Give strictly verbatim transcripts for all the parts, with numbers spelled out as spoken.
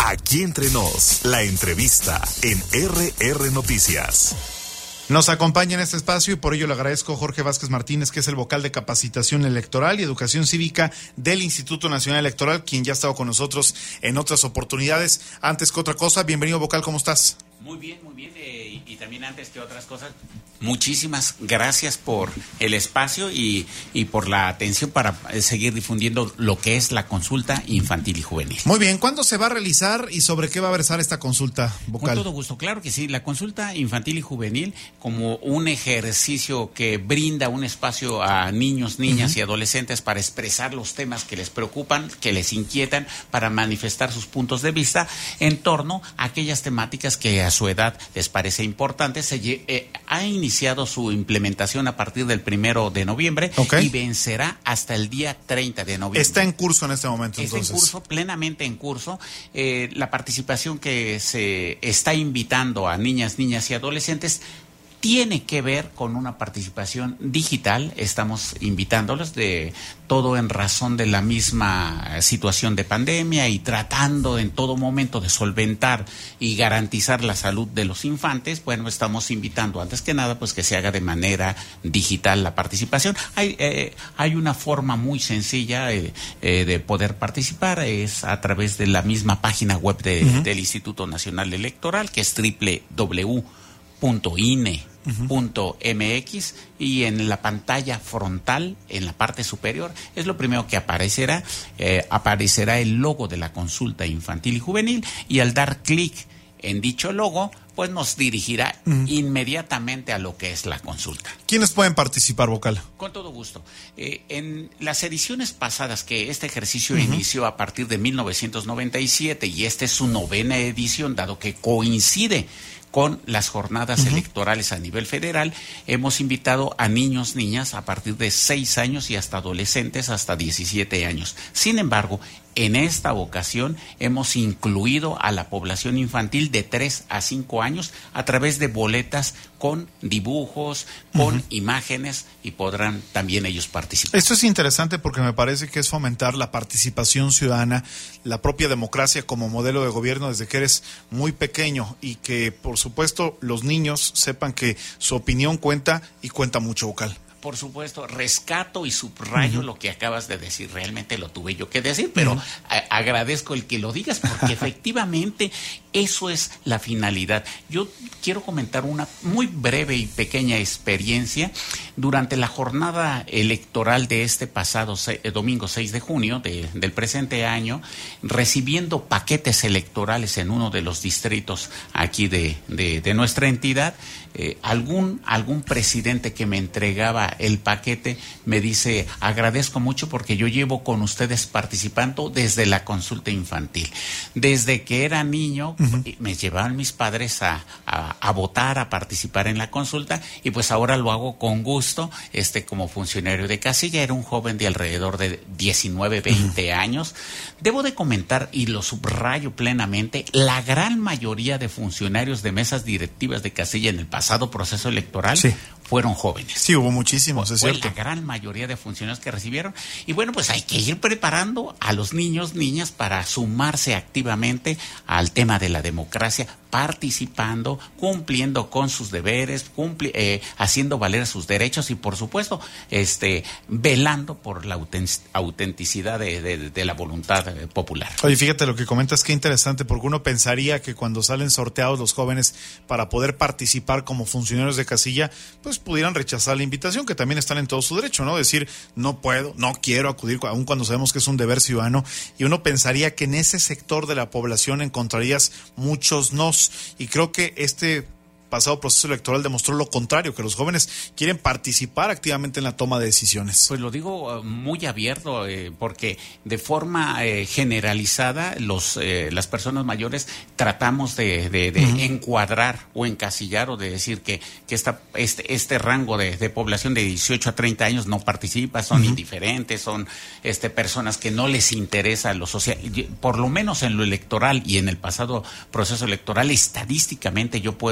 Aquí Entre Nos, la entrevista en R R Noticias. Nos acompaña en este espacio y por ello le agradezco a Jorge Vázquez Martínez, que es el vocal de Capacitación Electoral y Educación Cívica del Instituto Nacional Electoral, quien ya ha estado con nosotros en otras oportunidades. Antes que otra cosa, bienvenido, vocal, ¿cómo estás? Muy bien, muy bien, eh, y, y también antes que otras cosas, muchísimas gracias por el espacio y, y por la atención para seguir difundiendo lo que es la consulta infantil y juvenil. Muy bien, ¿cuándo se va a realizar y sobre qué va a versar esta consulta, vocal? Con todo gusto, claro que sí, la consulta infantil y juvenil como un ejercicio que brinda un espacio a niños, niñas uh-huh. y adolescentes para expresar los temas que les preocupan, que les inquietan, para manifestar sus puntos de vista en torno a aquellas temáticas que a su edad les parece importante. Se eh, ha iniciado su implementación a partir del primero de noviembre okay. y vencerá hasta el día treinta de noviembre. Está en curso en este momento, Está entonces. en curso, plenamente en curso. Eh, la participación que se está invitando a niñas, niñas y adolescentes tiene que ver con una participación digital. Estamos invitándolos, de todo en razón de la misma situación de pandemia y tratando en todo momento de solventar y garantizar la salud de los infantes. Bueno, estamos invitando antes que nada pues que se haga de manera digital la participación. Hay, eh, hay una forma muy sencilla eh, eh, de poder participar, es a través de la misma página web de, uh-huh. del Instituto Nacional Electoral, que es doble u doble u doble u punto i n e punto m x, y en la pantalla frontal, en la parte superior, es lo primero que aparecerá. Eh, aparecerá el logo de la consulta infantil y juvenil, y al dar clic en dicho logo, pues nos dirigirá uh-huh. inmediatamente a lo que es la consulta. ¿Quiénes pueden participar, vocal? Con todo gusto. Eh, en las ediciones pasadas, que este ejercicio uh-huh. inició a partir de mil novecientos noventa y siete, y esta es su novena edición, dado que coincide con las jornadas uh-huh. electorales a nivel federal, hemos invitado a niños, niñas a partir de seis años y hasta adolescentes hasta diecisiete años. Sin embargo, en esta ocasión hemos incluido a la población infantil de tres a cinco años a través de boletas con dibujos, con uh-huh. imágenes, y podrán también ellos participar. Esto es interesante porque me parece que es fomentar la participación ciudadana, la propia democracia como modelo de gobierno desde que eres muy pequeño, y que por supuesto los niños sepan que su opinión cuenta y cuenta mucho, vocal. Por supuesto, rescato y subrayo uh-huh. lo que acabas de decir. Realmente lo tuve yo que decir, pero uh-huh. a- agradezco el que lo digas, porque efectivamente eso es la finalidad. Yo quiero comentar una muy breve y pequeña experiencia. Durante la jornada electoral de este pasado se- domingo seis de junio de, del presente año, recibiendo paquetes electorales en uno de los distritos aquí de, de, de nuestra entidad, eh, algún, algún presidente que me entregaba el paquete me dice: agradezco mucho porque yo llevo con ustedes participando desde la consulta infantil. Desde que era niño uh-huh. me llevaban mis padres a, a, a votar, a participar en la consulta, y pues ahora lo hago con gusto este como funcionario de casilla. Era un joven de alrededor de diecinueve, veinte uh-huh. años. Debo de comentar, y lo subrayo plenamente, la gran mayoría de funcionarios de mesas directivas de casilla en el pasado proceso electoral sí. fueron jóvenes. Sí, hubo muchísimos, es Fue cierto. la gran mayoría de funcionarios que recibieron. Y bueno, pues hay que ir preparando a los niños, niñas para sumarse activamente al tema de la democracia, participando, cumpliendo con sus deberes, cumpli- eh, haciendo valer sus derechos y, por supuesto, este velando por la autent- autenticidad de, de, de la voluntad eh, popular. Oye, fíjate lo que comentas, qué interesante, porque uno pensaría que cuando salen sorteados los jóvenes para poder participar como funcionarios de casilla, pues pudieran rechazar la invitación, que también están en todo su derecho, ¿no? Decir, no puedo, no quiero acudir, aun cuando sabemos que es un deber ciudadano, y uno pensaría que en ese sector de la población encontrarías muchos nos, y creo que este pasado proceso electoral demostró lo contrario, que los jóvenes quieren participar activamente en la toma de decisiones. Pues lo digo uh, muy abierto, eh, porque de forma eh, generalizada los eh, las personas mayores tratamos de, de, de uh-huh. encuadrar o encasillar o de decir que, que esta, este, este rango de, de población de dieciocho a treinta años no participa, son uh-huh. indiferentes, son este personas que no les interesa lo social, por lo menos en lo electoral y en el pasado proceso electoral. Estadísticamente yo puedo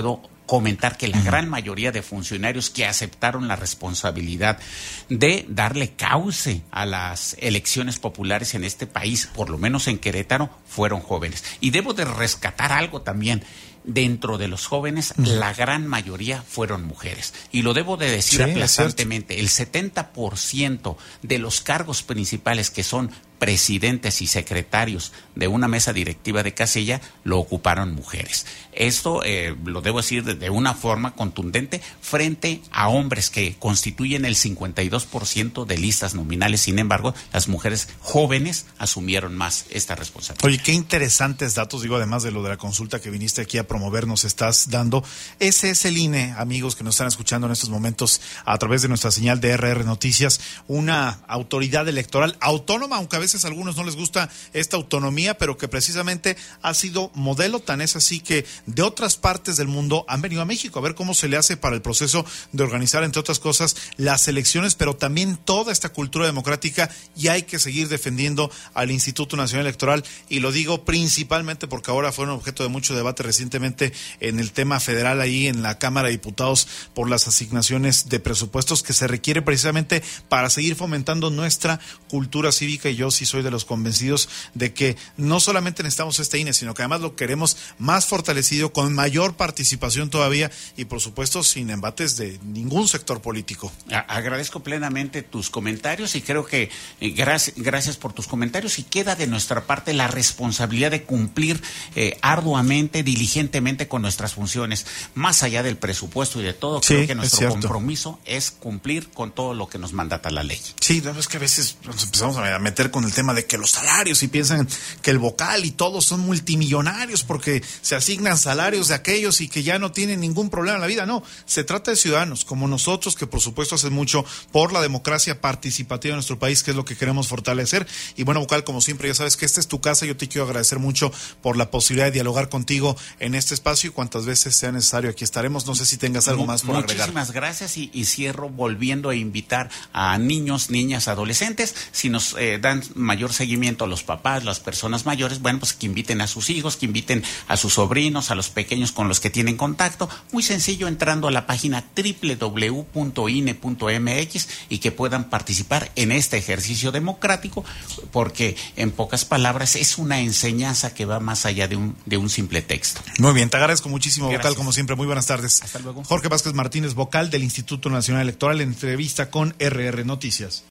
comentar que la gran mayoría de funcionarios que aceptaron la responsabilidad de darle cauce a las elecciones populares en este país, por lo menos en Querétaro, fueron jóvenes. Y debo de rescatar algo también. Dentro de los jóvenes, uh-huh. la gran mayoría fueron mujeres. Y lo debo de decir sí, aplastantemente, el setenta por ciento de los cargos principales que son presidentes y secretarios de una mesa directiva de casilla lo ocuparon mujeres. Esto eh, lo debo decir de, de una forma contundente frente a hombres que constituyen el cincuenta y dos por ciento de listas nominales. Sin embargo, las mujeres jóvenes asumieron más esta responsabilidad. Oye, qué interesantes datos, digo, además de lo de la consulta que viniste aquí a promover, nos estás dando. Ese es el I N E, amigos que nos están escuchando en estos momentos a través de nuestra señal de R R Noticias, una autoridad electoral autónoma, aunque a veces a algunos no les gusta esta autonomía, pero que precisamente ha sido modelo, tan es así que de otras partes del mundo han venido a México a ver cómo se le hace para el proceso de organizar, entre otras cosas, las elecciones, pero también toda esta cultura democrática, y hay que seguir defendiendo al Instituto Nacional Electoral, y lo digo principalmente porque ahora fueron objeto de mucho debate recientemente en el tema federal ahí en la Cámara de Diputados por las asignaciones de presupuestos que se requiere precisamente para seguir fomentando nuestra cultura cívica, y yo sí soy de los convencidos de que no solamente necesitamos este I N E, sino que además lo queremos más fortalecido, con mayor participación todavía, y por supuesto sin embates de ningún sector político. Agradezco plenamente tus comentarios y creo que eh, gracias, gracias por tus comentarios, y queda de nuestra parte la responsabilidad de cumplir eh, arduamente, diligentemente con nuestras funciones, más allá del presupuesto y de todo. Sí, creo que nuestro es compromiso es cumplir con todo lo que nos mandata la ley. Sí, la verdad es que a veces nos empezamos a meter con el tema de que los salarios, y piensan que el vocal y todos son multimillonarios porque se asignan salarios de aquellos y que ya no tienen ningún problema en la vida. No, se trata de ciudadanos como nosotros que por supuesto hacen mucho por la democracia participativa en nuestro país, que es lo que queremos fortalecer. Y bueno, vocal, como siempre, ya sabes que esta es tu casa. Yo te quiero agradecer mucho por la posibilidad de dialogar contigo en este espacio, y cuantas veces sea necesario aquí estaremos. No sé si tengas algo más por Muchísimas agregar. Muchísimas gracias, y, y cierro volviendo a invitar a niños, niñas, adolescentes, si nos eh, dan mayor seguimiento a los papás, las personas mayores, bueno, pues que inviten a sus hijos, que inviten a sus sobrinos, a los pequeños con los que tienen contacto. Muy sencillo, entrando a la página doble u doble u doble u punto i n e punto m x, y que puedan participar en este ejercicio democrático, porque en pocas palabras es una enseñanza que va más allá de un, de un simple texto. Muy bien, te agradezco muchísimo, Gracias. vocal, como siempre. Muy buenas tardes. Hasta luego. Jorge Vázquez Martínez, vocal del Instituto Nacional Electoral, en entrevista con R R Noticias.